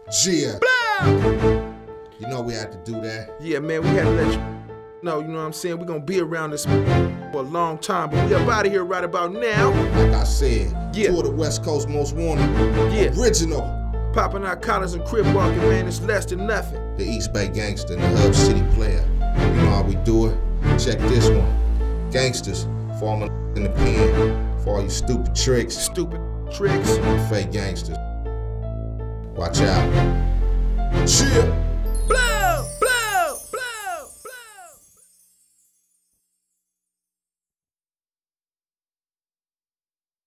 Yeah. Blah! You know we had to do that. Yeah, man, we had to let you know, you know what I'm saying? We're gonna be around this for a long time, but we up out of here right about now. Like I said, Yeah. two of the West Coast most wanted. Yeah. Original. Popping our collars and crib walking, man, it's less than nothing. The East Bay gangster and the Hub City player. You know how we do it. Check this one. Gangsters, for all my in the pen. For all you stupid tricks. Stupid tricks. Fake gangsters. Watch out. Chill.